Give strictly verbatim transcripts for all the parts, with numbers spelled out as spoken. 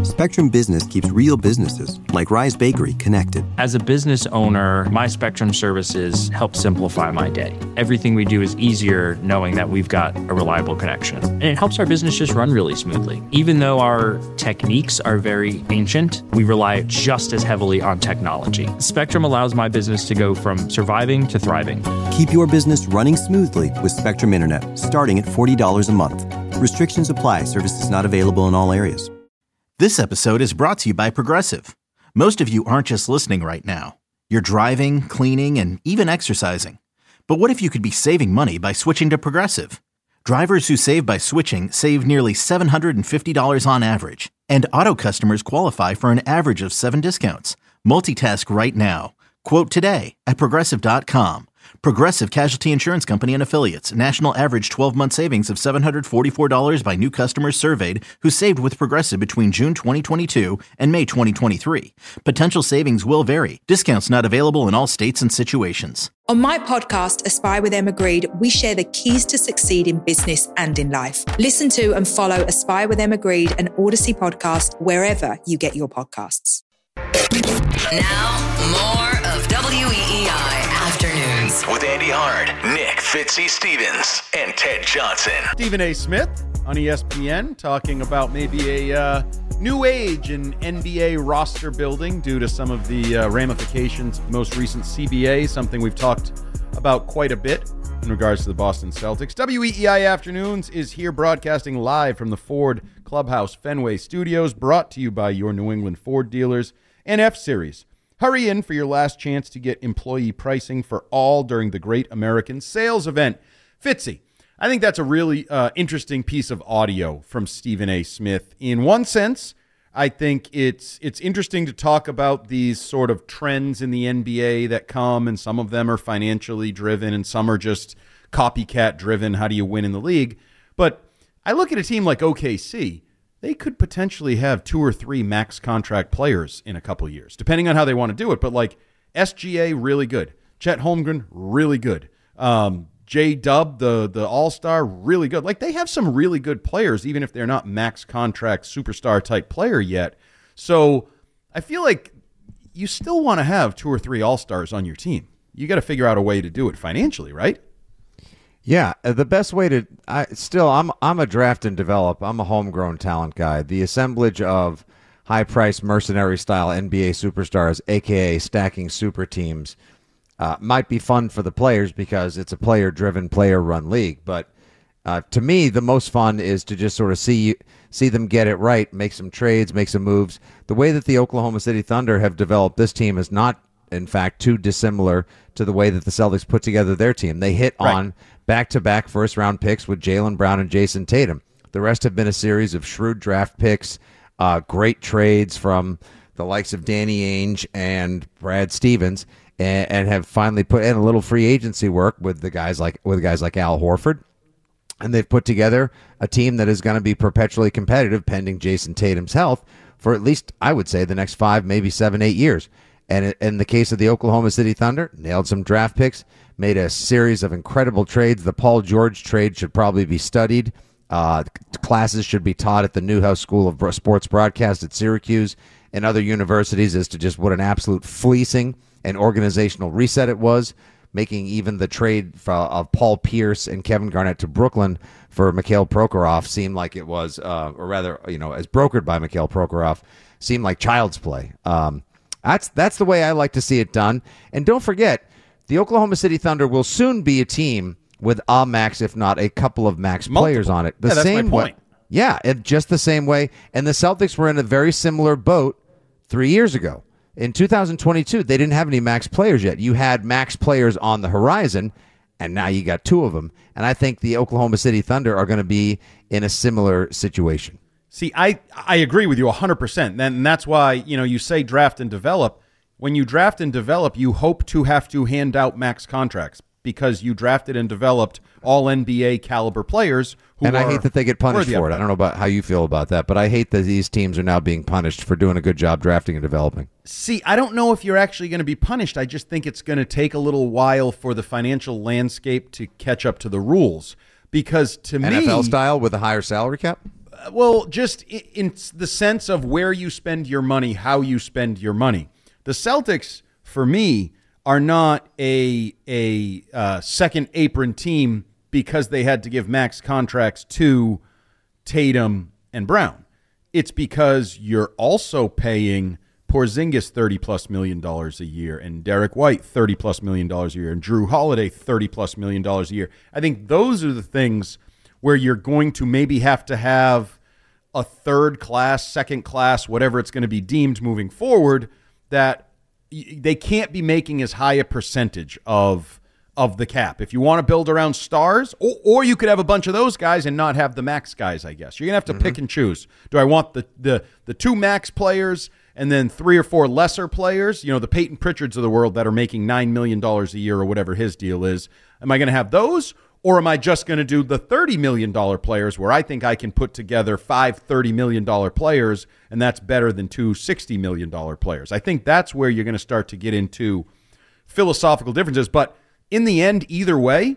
Spectrum Business keeps real businesses, like Rise Bakery, connected. As a business owner, my Spectrum services help simplify my day. Everything we do is easier knowing that we've got a reliable connection. And it helps our business just run really smoothly. Even though our techniques are very ancient, we rely just as heavily on technology. Spectrum allows my business to go from surviving to thriving. Keep your business running smoothly with Spectrum Internet, starting at forty dollars a month. Restrictions apply. Services not available in all areas. This episode is brought to you by Progressive. Most of you aren't just listening right now. You're driving, cleaning, and even exercising. But what if you could be saving money by switching to Progressive? Drivers who save by switching save nearly seven hundred fifty dollars on average. And auto customers qualify for an average of seven discounts. Multitask right now. Quote today at Progressive dot com. Progressive Casualty Insurance Company and Affiliates. National average twelve-month savings of seven hundred forty-four dollars by new customers surveyed who saved with Progressive between June twenty twenty-two and May twenty twenty-three. Potential savings will vary. Discounts not available in all states and situations. On my podcast, Aspire with Emma Greed, we share the keys to succeed in business and in life. Listen to and follow Aspire with Emma Greed and Odyssey podcast wherever you get your podcasts. Now, more of W E E I Afternoons. With Andy Hard, Nick Fitzy Stevens, and Ted Johnson. Stephen A. Smith on E S P N talking about maybe a uh, new age in N B A roster building due to some of the uh, ramifications of the most recent C B A, something we've talked about quite a bit in regards to the Boston Celtics. W E E I Afternoons is here broadcasting live from the Ford Clubhouse Fenway Studios, brought to you by your New England Ford dealers and F-Series. Hurry in for your last chance to get employee pricing for all during the Great American Sales Event. Fitzy, I think that's a really uh, interesting piece of audio from Stephen A. Smith. In one sense, I think it's it's interesting to talk about these sort of trends in the N B A that come, and some of them are financially driven, and some are just copycat driven. How do you win in the league? But I look at a team like O K C. They could potentially have two or three max contract players in a couple years, depending on how they want to do it. But like S G A, really good. Chet Holmgren, really good. Um, J-Dub, the, the all-star, really good. Like, they have some really good players, even if they're not max contract superstar type player yet. So I feel like you still want to have two or three all-stars on your team. You got to figure out a way to do it financially, right? Yeah, the best way to I still I'm I'm a draft and develop. I'm a homegrown talent guy. The assemblage of high-priced mercenary-style N B A superstars, a k a stacking super teams, uh, might be fun for the players because it's a player-driven, player-run league. But uh, to me, the most fun is to just sort of see see them get it right, make some trades, make some moves. The way that the Oklahoma City Thunder have developed this team is not, in fact, too dissimilar to the way that the Celtics put together their team. They hit right on back-to-back first-round picks with Jaylen Brown and Jason Tatum. The rest have been a series of shrewd draft picks, uh, great trades from the likes of Danny Ainge and Brad Stevens, and, and have finally put in a little free agency work with the guys like with guys like Al Horford. And they've put together a team that is going to be perpetually competitive pending Jason Tatum's health for at least, I would say, the next five, maybe seven, eight years. And in the case of the Oklahoma City Thunder, nailed some draft picks, made a series of incredible trades. The Paul George trade should probably be studied. Uh, classes should be taught at the Newhouse School of Sports Broadcast at Syracuse and other universities as to just what an absolute fleecing and organizational reset it was, making even the trade for, of Paul Pierce and Kevin Garnett to Brooklyn for Mikhail Prokhorov seem like it was, uh, or rather, you know, as brokered by Mikhail Prokhorov, seemed like child's play. Um, That's that's the way I like to see it done. And don't forget, the Oklahoma City Thunder will soon be a team with a max, if not a couple of max Multiple. players on it. The yeah, that's same my point. way, yeah, it, just the same way. And the Celtics were in a very similar boat three years ago. In two thousand twenty-two, they didn't have any max players yet. You had max players on the horizon, and now you got two of them. And I think the Oklahoma City Thunder are going to be in a similar situation. See, I, I agree with you one hundred percent. And that's why, you know, you say draft and develop. When you draft and develop, you hope to have to hand out max contracts because you drafted and developed all N B A caliber players. Who and are I hate that they get punished for it. I don't know about how you feel about that, but I hate that these teams are now being punished for doing a good job drafting and developing. See, I don't know if you're actually going to be punished. I just think it's going to take a little while for the financial landscape to catch up to the rules. Because to N F L me... N F L style with a higher salary cap? Well, just in the sense of where you spend your money, how you spend your money. The Celtics, for me, are not a a uh, second apron team because they had to give max contracts to Tatum and Brown. It's because you're also paying Porzingis thirty plus million dollars a year, and Derek White thirty plus million dollars a year, and Drew Holiday thirty plus million dollars a year. I think those are the things where you're going to maybe have to have a third class, second class, whatever it's going to be deemed moving forward, that they can't be making as high a percentage of of the cap. If you want to build around stars, or, or you could have a bunch of those guys and not have the max guys, I guess. You're going to have to mm-hmm. pick and choose. Do I want the, the the two max players and then three or four lesser players, you know, the Peyton Pritchards of the world that are making nine million dollars a year or whatever his deal is? Am I going to have those? Or am I just going to do the thirty million dollars players where I think I can put together five thirty million dollars players, and that's better than two sixty million dollars players? I think that's where you're going to start to get into philosophical differences. But in the end, either way,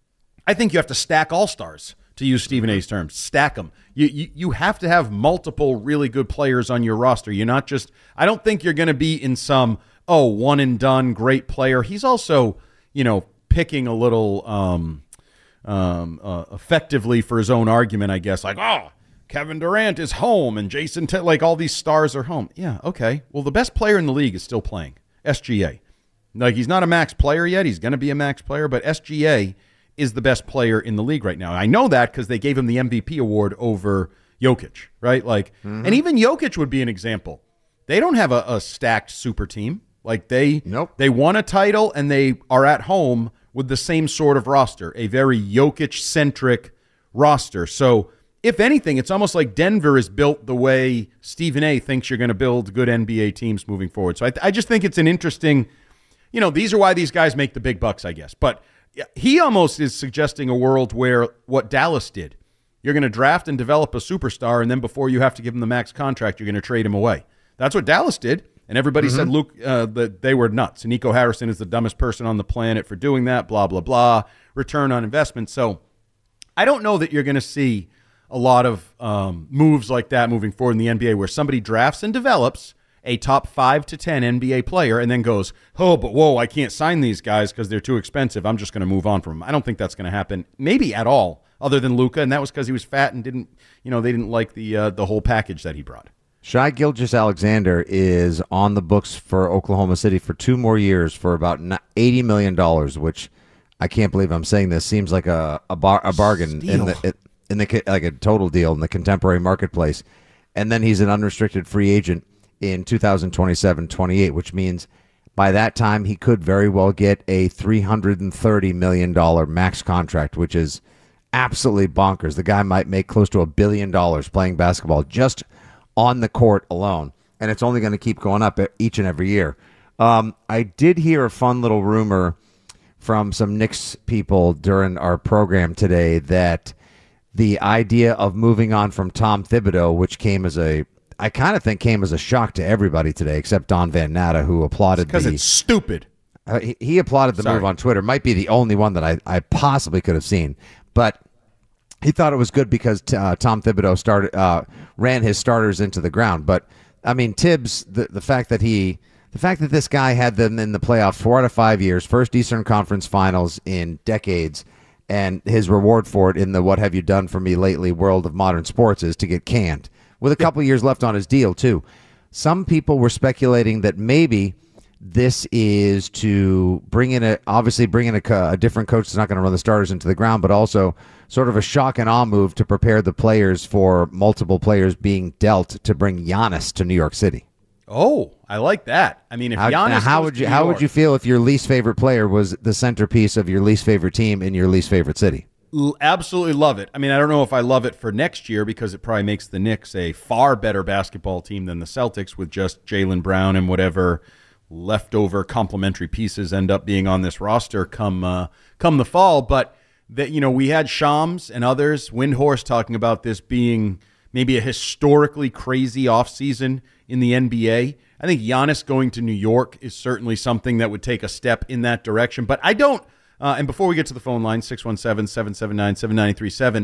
I think you have to stack all-stars, to use Stephen A's terms. Stack them. You, you, you have to have multiple really good players on your roster. You're not just – I don't think you're going to be in some, oh, one-and-done great player. He's also, you know, picking a little um, – Um, uh, effectively for his own argument, I guess, like, oh, Kevin Durant is home and Jason, T- like all these stars are home. Yeah, okay. Well, the best player in the league is still playing, S G A. Like, he's not a max player yet. He's going to be a max player, but S G A is the best player in the league right now. I know that because they gave him the M V P award over Jokic, right? Like, mm-hmm. and even Jokic would be an example. They don't have a, a stacked super team. Like, they, nope. they won a title and they are at home with the same sort of roster, a very Jokic-centric roster. So, if anything, it's almost like Denver is built the way Stephen A. thinks you're going to build good N B A teams moving forward. So, I, I just think it's an interesting, you know, these are why these guys make the big bucks, I guess. But he almost is suggesting a world where what Dallas did, you're going to draft and develop a superstar, and then before you have to give him the max contract, you're going to trade him away. That's what Dallas did. And everybody mm-hmm. said Luke uh, that they were nuts. And Nico Harrison is the dumbest person on the planet for doing that, blah, blah, blah, return on investment. So I don't know that you're going to see a lot of um, moves like that moving forward in the N B A where somebody drafts and develops a top five to ten N B A player and then goes, oh, but whoa, I can't sign these guys because they're too expensive. I'm just going to move on from them. I don't think that's going to happen, maybe at all, other than Luka. And that was because he was fat and didn't, you know, they didn't like the uh, the whole package that he brought. Shai Gilgeous-Alexander is on the books for Oklahoma City for two more years for about eighty million dollars, which I can't believe I'm saying this. Seems like a a, bar, a bargain Steal. in the in the like a total deal in the contemporary marketplace. And then he's an unrestricted free agent in two thousand twenty-seven twenty-eight, which means by that time he could very well get a three hundred thirty million dollars max contract, which is absolutely bonkers. The guy might make close to a billion dollars playing basketball just on the court alone, and it's only going to keep going up each and every year. Um, I did hear a fun little rumor from some Knicks people during our program today that the idea of moving on from Tom Thibodeau, which came as a, I kind of think came as a shock to everybody today, except Don Van Natta, who applauded because the... it's stupid. Uh, he, he applauded the Sorry. move on Twitter. Might be the only one that I, I possibly could have seen, but he thought it was good because uh, Tom Thibodeau started uh, ran his starters into the ground. But I mean, Tibbs, the the fact that he, the fact that this guy had them in the playoffs four out of five years, first Eastern Conference Finals in decades, and his reward for it in the "What have you done for me lately" world of modern sports is to get canned with a couple years left on his deal too. Some people were speculating that maybe this is to bring in a, obviously bring in a, a different coach that's not going to run the starters into the ground, but also sort of a shock and awe move to prepare the players for multiple players being dealt to bring Giannis to New York City. Oh, I like that. I mean, if how, Giannis, how would you how York, would you feel if your least favorite player was the centerpiece of your least favorite team in your least favorite city? Absolutely love it. I mean, I don't know if I love it for next year because it probably makes the Knicks a far better basketball team than the Celtics with just Jaylen Brown and whatever leftover complementary pieces end up being on this roster come uh, come the fall. But that, you know, we had Shams and others, Windhorst, talking about this being maybe a historically crazy offseason in the N B A. I think Giannis going to New York is certainly something that would take a step in that direction. But I don't, uh, and before we get to the phone line, six one seven, seven seven nine, seven nine three seven,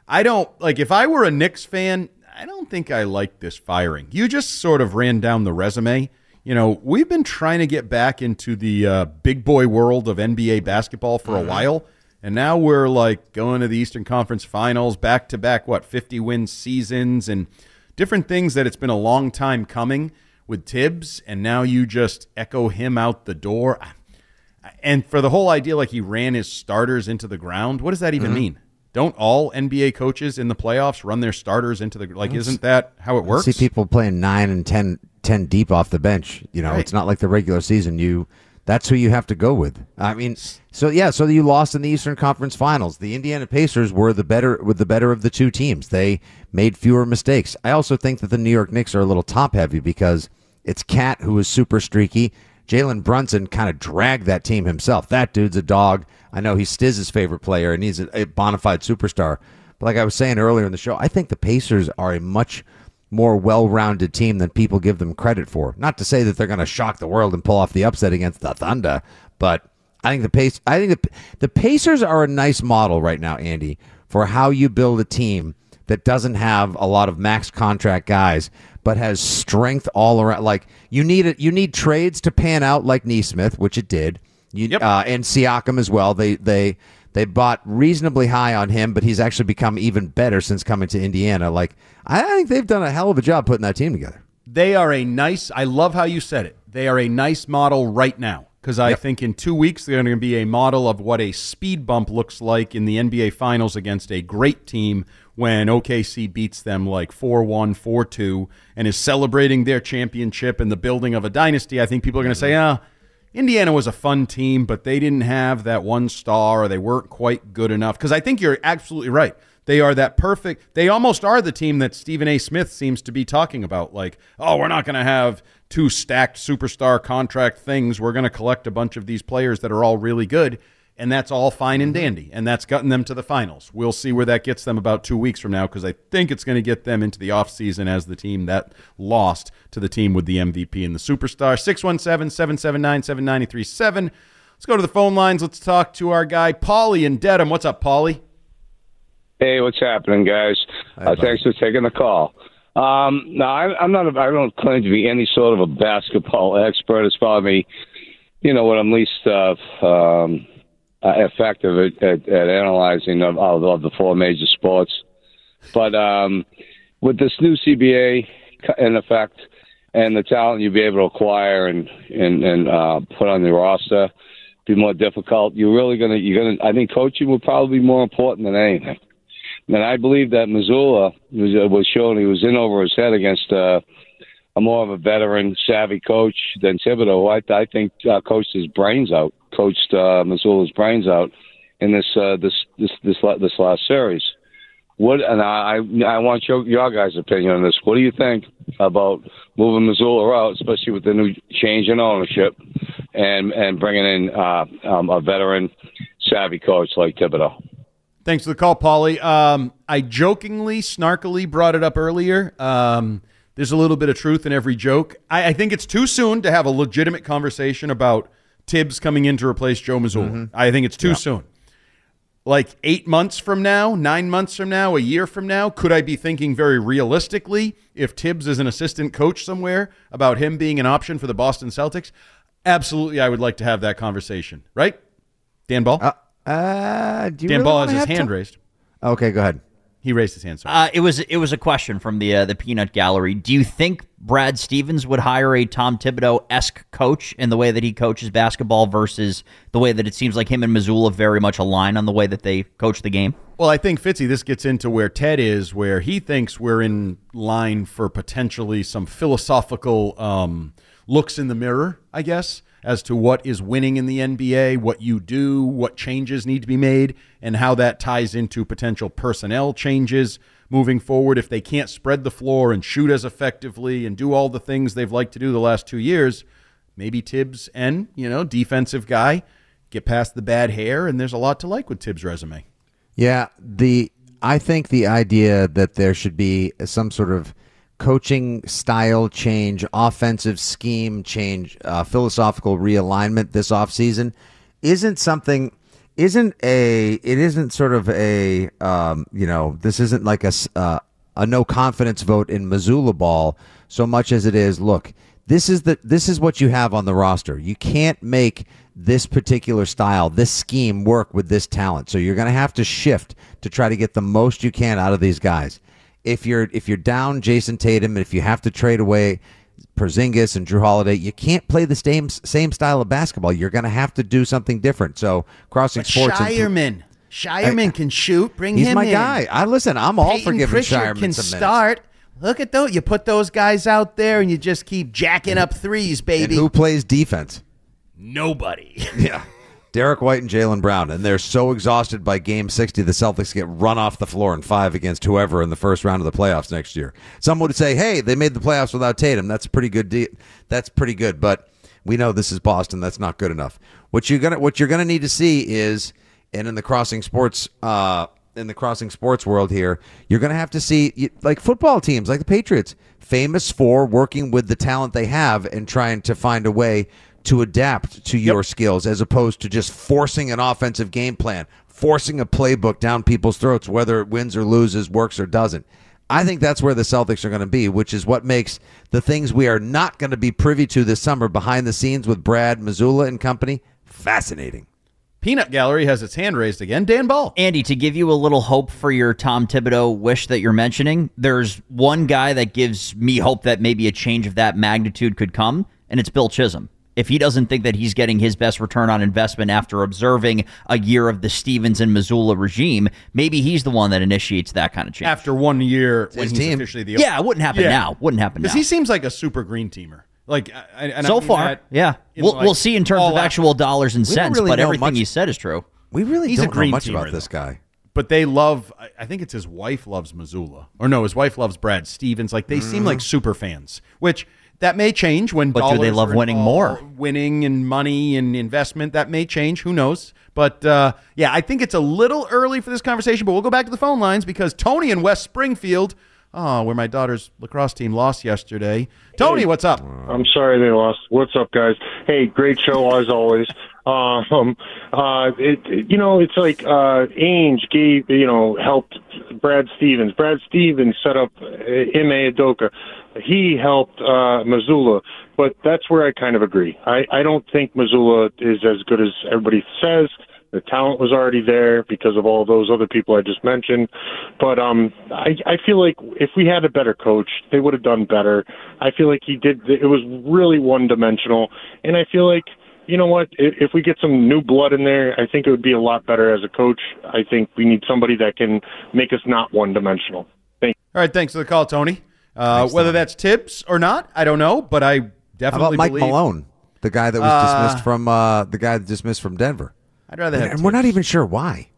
I don't, like, if I were a Knicks fan, I don't think I like this firing. You just sort of ran down the resume. You know, we've been trying to get back into the uh, big boy world of N B A basketball for mm-hmm. a while, and now we're, like, going to the Eastern Conference Finals, back-to-back, what, fifty-win seasons, and different things that it's been a long time coming with Tibbs, and now you just echo him out the door. And for the whole idea, like, he ran his starters into the ground, what does that even mm-hmm. mean? Don't all N B A coaches in the playoffs run their starters into the – like, isn't that how it works? I see people playing nine and ten, ten deep off the bench. You know, right. It's not like the regular season. You That's who you have to go with. I mean, so, yeah, so you lost in the Eastern Conference Finals. The Indiana Pacers were the better were the better of the two teams. They made fewer mistakes. I also think that the New York Knicks are a little top-heavy because it's Cat, who is super streaky. Jalen Brunson kind of dragged that team himself. That dude's a dog. I know he's Stiz's favorite player, and he's a, a bona fide superstar. But like I was saying earlier in the show, I think the Pacers are a much more well-rounded team than people give them credit for. Not to say that they're going to shock the world and pull off the upset against the Thunder, but I think the Pace, I think the, the Pacers are a nice model right now, Andy, for how you build a team that doesn't have a lot of max contract guys, but has strength all around. Like, you need it, you need trades to pan out, like Nesmith, which it did. You, yep. uh, and Siakam as well. They they they bought reasonably high on him, but he's actually become even better since coming to Indiana. Like, I think they've done a hell of a job putting that team together. They are a nice. I love how you said it. They are a nice model right now, because I yep. think in two weeks they're going to be a model of what a speed bump looks like in the N B A Finals against a great team when O K C beats them like four one, four two, and is celebrating their championship and the building of a dynasty. I think people are going to say, ah, Indiana was a fun team, but they didn't have that one star, or they weren't quite good enough. Because I think you're absolutely right. They are that perfect. They almost are the team that Stephen A. Smith seems to be talking about. Like, oh, we're not going to have two stacked superstar contract things. We're going to collect a bunch of these players that are all really good. And that's all fine and dandy. And that's gotten them to the finals. We'll see where that gets them about two weeks from now, because I think it's going to get them into the offseason as the team that lost to the team with the M V P and the superstar. six one seven, seven seven nine, seven nine three seven. Let's go to the phone lines. Let's talk to our guy, Paulie in Dedham. What's up, Paulie? Hey, what's happening, guys? Uh, thanks for taking the call. Um, no, I, I'm not. A, I don't claim to be any sort of a basketball expert. It's probably, you know, what I'm least uh, um, uh, effective at, at, at analyzing of, of, of the four major sports. But um, with this new C B A in effect and the talent you'll be able to acquire and and, and uh, put on the roster, be more difficult. You're really gonna. You're gonna. I think coaching will probably be more important than anything. And I believe that Missoula was, uh, was showing he was in over his head against uh, a more of a veteran, savvy coach than Thibodeau. I, I think uh, coached his brains out, coached uh, Missoula's brains out in this uh, this this this this last series. What? And I I want your your guys' opinion on this. What do you think about moving Missoula out, especially with the new change in ownership, and and bringing in uh, um, a veteran, savvy coach like Thibodeau? Thanks for the call, Paulie. Um, I jokingly, snarkily brought it up earlier. Um, there's a little bit of truth in every joke. I, I think it's too soon to have a legitimate conversation about Tibbs coming in to replace Joe Mazzulla. Mm-hmm. I think it's too yeah. soon. Like eight months from now, nine months from now, a year from now, could I be thinking very realistically if Tibbs is an assistant coach somewhere about him being an option for the Boston Celtics? Absolutely, I would like to have that conversation. Right? Dan Ball? Uh- Uh, do you Dan really Ball has his to- hand raised. Okay, go ahead. He raised his hand. Sorry. Uh, it was it was a question from the uh, the Peanut Gallery. Do you think Brad Stevens would hire a Tom Thibodeau-esque coach in the way that he coaches basketball versus the way that it seems like him and Missoula very much align on the way that they coach the game? Well, I think, Fitzy, this gets into where Ted is, where he thinks we're in line for potentially some philosophical um, looks in the mirror, I guess, as to what is winning in the N B A, what you do, what changes need to be made, and how that ties into potential personnel changes moving forward. If they can't spread the floor and shoot as effectively and do all the things they've liked to do the last two years, maybe Tibbs and, you know, defensive guy get past the bad hair, and there's a lot to like with Tibbs' resume. Yeah, the I think the idea that there should be some sort of coaching style change, offensive scheme change, uh, philosophical realignment this offseason isn't something isn't a it isn't sort of a um, you know this isn't like a uh, a no confidence vote in Missoula ball so much as it is, look, this is the this is what you have on the roster. You can't make this particular style, this scheme work with this talent. So you're going to have to shift to try to get the most you can out of these guys. If you're if you're down Jason Tatum, and if you have to trade away Porzingis and Drew Holiday, you can't play the same same style of basketball. You're going to have to do something different. So Crossing but Sports, Shireman, Shireman I, can shoot. Bring he's him my in. guy. I listen. I'm all Peyton for giving Pritchard Shireman can some start. Look at those. You put those guys out there, and you just keep jacking up threes, baby. And who plays defense? Nobody. Yeah. Derek White and Jaylen Brown, and they're so exhausted by Game sixty, the Celtics get run off the floor in five against whoever in the first round of the playoffs next year. Some would say, hey, they made the playoffs without Tatum. That's pretty good. De- that's pretty good, but we know this is Boston. That's not good enough. What you're gonna what you're gonna need to see is, and in the Crossing Sports uh, in the Crossing Sports world here, you're gonna have to see like football teams, like the Patriots, famous for working with the talent they have and trying to find a way to adapt to your yep. skills, as opposed to just forcing an offensive game plan, forcing a playbook down people's throats, whether it wins or loses, works or doesn't. I think that's where the Celtics are going to be, which is what makes the things we are not going to be privy to this summer behind the scenes with Brad Missoula and company fascinating. Peanut Gallery has its hand raised again. Dan Ball. Andy, to give you a little hope for your Tom Thibodeau wish that you're mentioning, there's one guy that gives me hope that maybe a change of that magnitude could come, and it's Bill Chisholm. If he doesn't think that he's getting his best return on investment after observing a year of the Stevens and Missoula regime, maybe he's the one that initiates that kind of change. After one year, it's when he's team. officially the yeah, it wouldn't happen yeah. now. Wouldn't happen now because he seems like a super green teamer. Like and so I mean far, yeah. We'll like we'll see in terms of actual dollars and cents, really but everything much. he said is true. We really he's don't a green know much teamer, about this guy. But they love, I think it's his wife loves Missoula. Or no, his wife loves Brad Stevens. Like they mm. seem like super fans, which that may change when but dollars do they love winning more? Winning and money and investment, that may change. Who knows? But uh, yeah, I think it's a little early for this conversation, but we'll go back to the phone lines because Tony in West Springfield, oh, where my daughter's lacrosse team lost yesterday. Tony, hey, what's up? I'm sorry they lost. What's up, guys? Hey, great show as always. Um, uh, it, it, you know, it's like uh, Ainge gave, you know, helped Brad Stevens. Brad Stevens set up uh, Ime Udoka. He helped uh, Missoula, but that's where I kind of agree. I, I don't think Missoula is as good as everybody says. The talent was already there because of all those other people I just mentioned. But um, I, I feel like if we had a better coach, they would have done better. I feel like he did. It was really one-dimensional. And I feel like, you know what, if we get some new blood in there, I think it would be a lot better as a coach. I think we need somebody that can make us not one-dimensional. Thank you. All right, thanks for the call, Tony. Uh, Thanks, whether Tony. That's Tibbs or not, I don't know, but I definitely How about Mike believe... Malone, the guy that was uh, dismissed from uh, the guy that dismissed from Denver? I'd rather have And Tibbs. we're not even sure why.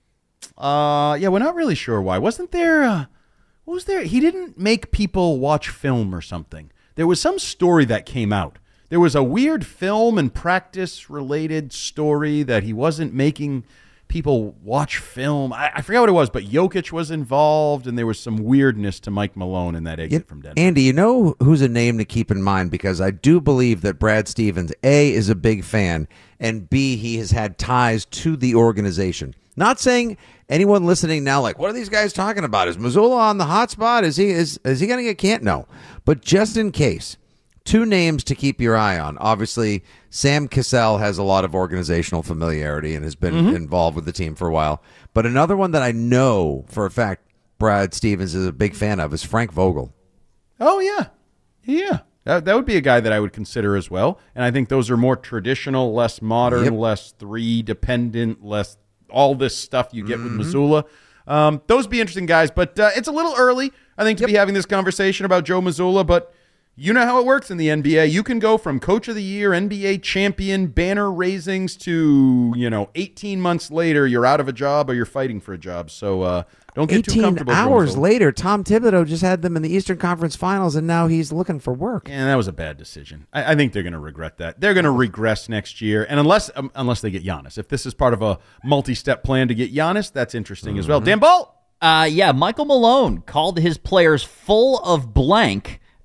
Uh, yeah, we're not really sure why. Wasn't there... Uh, what was there? He didn't make people watch film or something. There was some story that came out. There was a weird film and practice-related story that he wasn't making people watch film. I, I forgot what it was, but Jokic was involved, and there was some weirdness to Mike Malone in that exit you, from Denver. Andy, you know who's a name to keep in mind, because I do believe that Brad Stevens, A, is a big fan, and B, he has had ties to the organization. Not saying anyone listening now, like, what are these guys talking about? Is Missoula on the hot spot? Is he is is he going to get canned? No. But just in case, two names to keep your eye on. Obviously, Sam Cassell has a lot of organizational familiarity and has been mm-hmm. involved with the team for a while. But another one that I know for a fact Brad Stevens is a big fan of is Frank Vogel. Oh, yeah. Yeah. That, that would be a guy that I would consider as well. And I think those are more traditional, less modern, yep. less three-dependent, less all this stuff you get mm-hmm. with Missoula. Um, those would be interesting guys. But uh, it's a little early, I think, to yep. be having this conversation about Joe Missoula. But you know how it works in the N B A. You can go from Coach of the Year, N B A champion, banner raisings to, you know, eighteen months later, you're out of a job or you're fighting for a job. So uh, don't get too comfortable. eighteen hours later, Tom Thibodeau just had them in the Eastern Conference Finals, and now he's looking for work. Yeah, that was a bad decision. I, I think they're going to regret that. They're going to regress next year, and unless um, unless they get Giannis. If this is part of a multi-step plan to get Giannis, that's interesting mm-hmm. as well. Dan Ball? Uh, yeah, Michael Malone called his players full of blank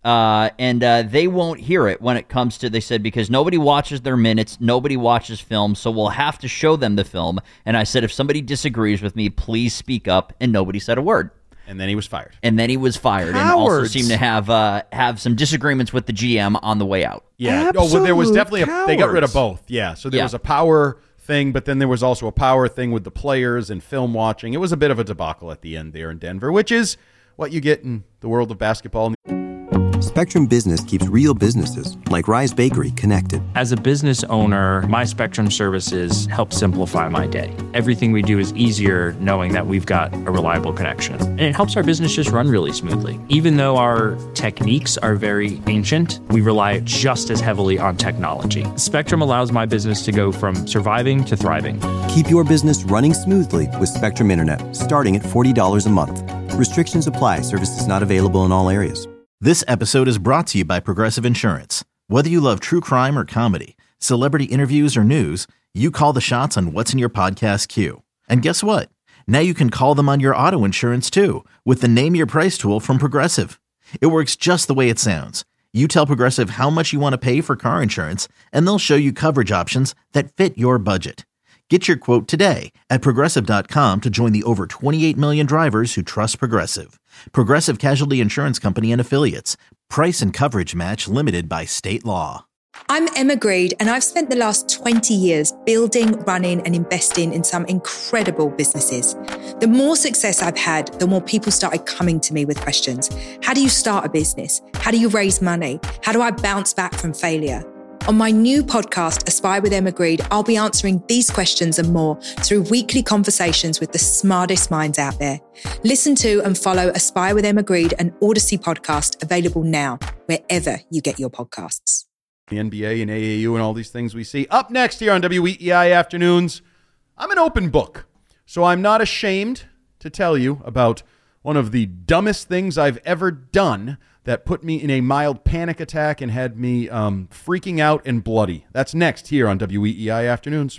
Uh, and uh, they won't hear it when it comes to, they said, because nobody watches their minutes, nobody watches film, so we'll have to show them the film. And I said, if somebody disagrees with me, please speak up. And nobody said a word. And then he was fired. And then he was fired, Cowards. and also seemed to have uh, have some disagreements with the G M on the way out. Yeah. Absolute oh, well, there was definitely a, they got rid of cowards. both. Yeah. So there Yeah. was a power thing, but then there was also a power thing with the players and film watching. It was a bit of a debacle at the end there in Denver, which is what you get in the world of basketball. Spectrum Business keeps real businesses like Rise Bakery connected. As a business owner, my Spectrum services help simplify my day. Everything we do is easier knowing that we've got a reliable connection. And it helps our business just run really smoothly. Even though our techniques are very ancient, we rely just as heavily on technology. Spectrum allows my business to go from surviving to thriving. Keep your business running smoothly with Spectrum Internet, starting at forty dollars a month. Restrictions apply. Services not available in all areas. This episode is brought to you by Progressive Insurance. Whether you love true crime or comedy, celebrity interviews or news, you call the shots on what's in your podcast queue. And guess what? Now you can call them on your auto insurance too with the Name Your Price tool from Progressive. It works just the way it sounds. You tell Progressive how much you want to pay for car insurance, and they'll show you coverage options that fit your budget. Get your quote today at Progressive dot com to join the over twenty-eight million drivers who trust Progressive. Progressive Casualty Insurance Company and Affiliates. Price and coverage match limited by state law. I'm Emma Greed, and I've spent the last twenty years building, running, and investing in some incredible businesses. The more success I've had, the more people started coming to me with questions. How do you start a business? How do you raise money? How do I bounce back from failure? On my new podcast, Aspire with Emma Greed, I'll be answering these questions and more through weekly conversations with the smartest minds out there. Listen to and follow Aspire with Emma Greed, an Odyssey podcast available now, wherever you get your podcasts. The N B A and A A U and all these things we see. Up next here on W E E I Afternoons, I'm an open book, so I'm not ashamed to tell you about one of the dumbest things I've ever done that put me in a mild panic attack and had me um, freaking out and bloody. That's next here on W E E I Afternoons.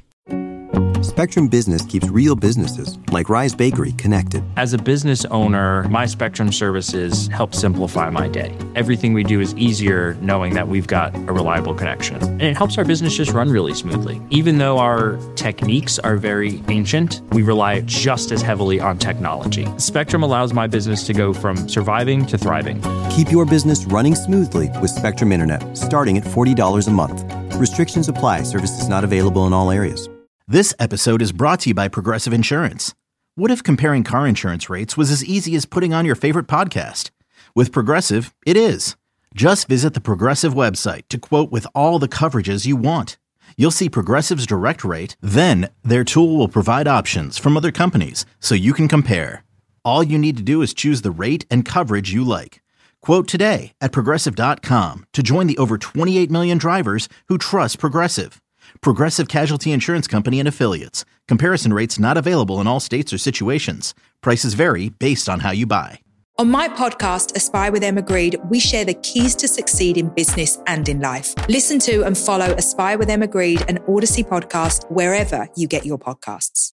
Spectrum Business keeps real businesses like Rise Bakery connected. As a business owner, my Spectrum services help simplify my day. Everything we do is easier knowing that we've got a reliable connection. And it helps our business just run really smoothly. Even though our techniques are very ancient, we rely just as heavily on technology. Spectrum allows my business to go from surviving to thriving. Keep your business running smoothly with Spectrum Internet, starting at forty dollars a month. Restrictions apply. Services not available in all areas. This episode is brought to you by Progressive Insurance. What if comparing car insurance rates was as easy as putting on your favorite podcast? With Progressive, it is. Just visit the Progressive website to quote with all the coverages you want. You'll see Progressive's direct rate, then their tool will provide options from other companies so you can compare. All you need to do is choose the rate and coverage you like. Quote today at Progressive dot com to join the over twenty-eight million drivers who trust Progressive. Progressive Casualty Insurance Company and Affiliates. Comparison rates not available in all states or situations. Prices vary based on how you buy. On my podcast, Aspire with Emma Greed, we share the keys to succeed in business and in life. Listen to and follow Aspire with Emma Greed, an Odyssey podcast, wherever you get your podcasts.